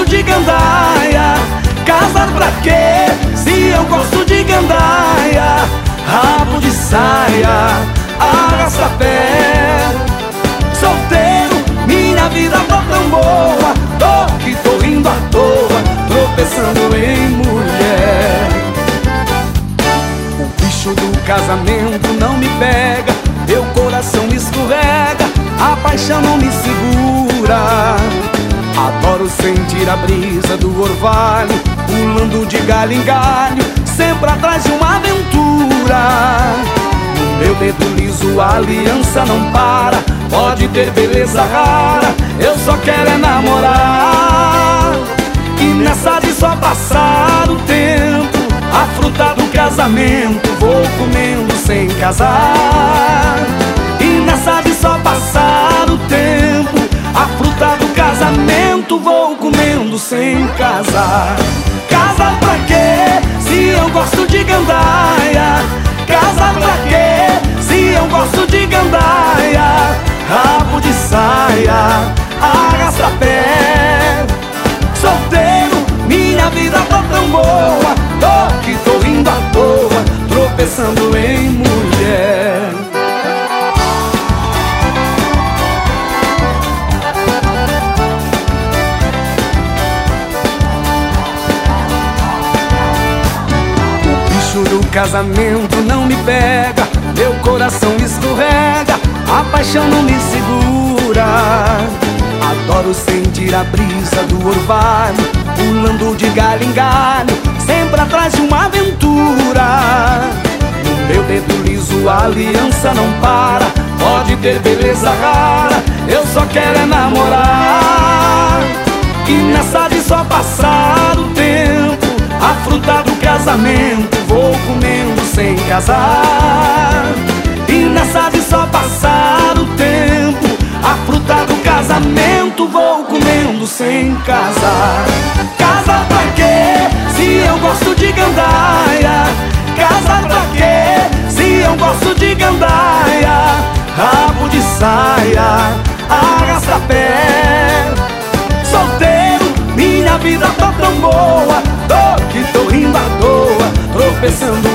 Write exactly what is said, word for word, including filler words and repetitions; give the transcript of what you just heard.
de gandaia. Casar pra quê, se eu gosto de gandaia? Rabo de saia, arrasta-pé. Solteiro, minha vida tá tão boa. Tô que tô rindo à toa, tropeçando em mulher. O bicho do casamento não me pega, meu coração me escorrega, a paixão não me segura. Adoro sentir a brisa do orvalho, pulando de galho em galho, sempre atrás de uma aventura. No meu dedo liso a aliança não para, pode ter beleza rara, eu só quero é namorar. E nessa de só passar o tempo, a fruta do casamento vou comendo sem casar. E nessa de só passar o tempo, a fruta do casamento vou comendo sem casar. Casar pra quê, se eu gosto de gandaia? Casar pra quê, se eu gosto de gandaia? Rabo de saia, arrasta-pé. Solteiro, minha vida tá tão boa, tô que tô rindo à toa, tropeçando em mulher. O bicho do casamento não me pega, meu coração escorrega, a paixão não me segura. Adoro sentir a brisa do orvalho, pulando de galho em galho, sempre atrás de uma aventura. No meu dedo liso a aliança não para, pode ter beleza rara, eu só quero é namorar. E nessa de só passar o tempo, a fruta do casamento vou comendo sem casar. E nessa de só passar o tempo, a fruta do casamento vou comendo sem casar. Casar pra quê, se eu gosto de gandaia? Casar pra quê, se eu gosto de gandaia? Rabo de saia, arrasta-pé. Solteiro, minha vida tá tão boa, tô que tô rindo à toa, tropeçando